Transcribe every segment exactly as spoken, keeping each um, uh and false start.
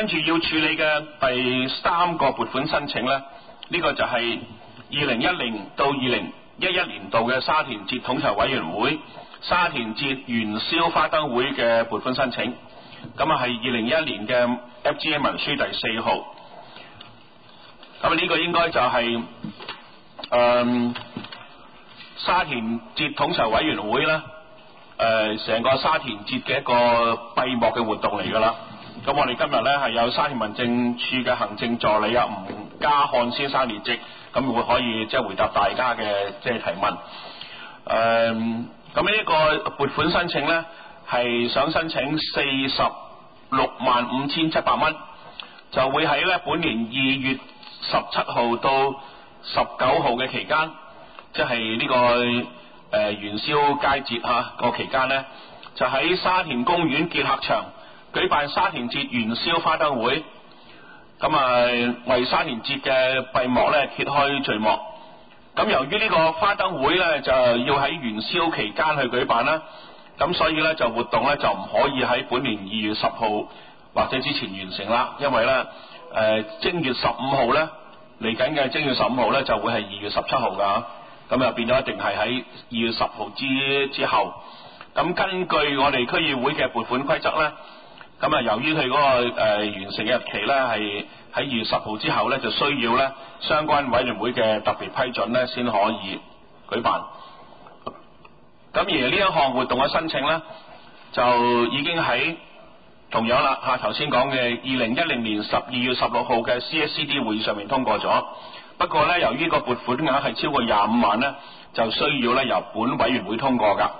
跟住要處理嘅第三個撥款申請呢，呢、呢個就係二零一零到二零一一年度嘅沙田節統籌委員會沙田節元宵花燈會嘅撥款申請。咁啊係二零一一年嘅 F G A 文書第四號。咁呢個應該就係、是、誒、嗯、沙田節統籌委員會咧，誒成個沙田節嘅一個閉幕嘅活動嚟㗎啦。咁我哋今日咧係有沙田民政處嘅行政助理啊吳家漢先生列席，咁會可以即係回答大家嘅即係提問。誒咁呢個撥款申請咧係想申請四十六萬五千七百蚊，就會喺咧本年二月十七號到十九號嘅期間，即係呢個誒、呃、元宵佳節嚇個期間咧，就喺沙田公園結客場舉辦沙田節元宵花燈會。咁啊為沙田節嘅閉幕咧揭開序幕。咁由於呢個花燈會咧就要喺元宵期間去舉辦啦，咁所以咧就活動咧就唔可以喺本年二月十號或者之前完成啦，因為咧誒、呃、正月十五號咧嚟緊嘅正月十五號咧就會係二月十七號㗎，咁就變咗一定係喺二月十號之之後。咁根據我哋區議會嘅撥款規則咧，咁啊由於佢嗰、那個、呃、完成嘅日期咧係喺二月十號之後咧，就需要咧相關委員會嘅特別批准咧先可以舉辦。咁而呢一項活動嘅申請咧，就已經喺同樣啦嚇頭先講嘅二零一零年十二月十六號嘅 C S C D 會議上面通過咗。不過咧，由於個撥款額係超過廿五萬咧，就需要咧由本委員會通過㗎。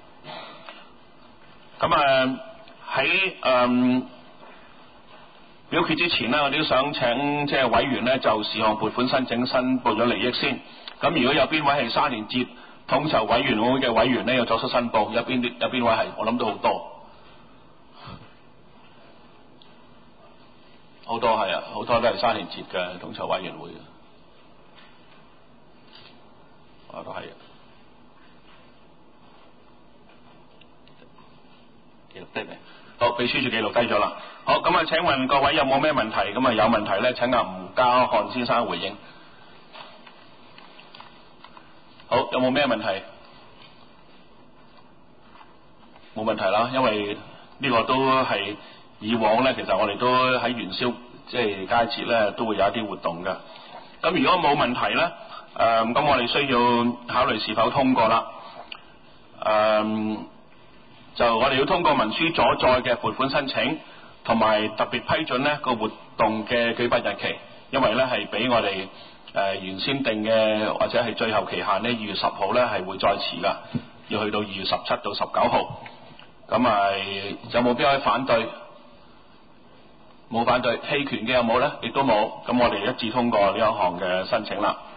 咁啊喺誒表決之前呢，我哋都想請即係委員咧就事項撥款申請申報咗利益先。咁如果有邊位係沙田節統籌委員會嘅委員咧，要作出申報，有邊啲有邊位係？我諗都好多，好多係啊，好多都係沙田節嘅統籌委員會嘅，我都係啊。記錄低未？好，秘書處記錄低咗啦。好，咁啊，請問各位有冇咩問題？咁啊，有問題咧，請阿吳家漢先生回應。好，有冇咩問題？冇問題啦，因為呢個都係以往咧，其實我哋都喺元宵即係佳節咧，都會有一啲活動嘅。咁如果冇問題咧，誒、呃，咁我哋需要考慮是否通過啦。誒、呃，就我哋要通過文書所載嘅撥款申請，同埋特別批准呢個活動嘅舉辦日期，因為咧係俾我哋誒、呃、原先定嘅或者係最後期限呢，二月十號咧係會再遲噶，要去到二月十七到十九號。咁啊，有冇邊位反對？冇反對，棄權嘅有冇咧？亦都冇。咁我哋一致通過呢一項嘅申請啦。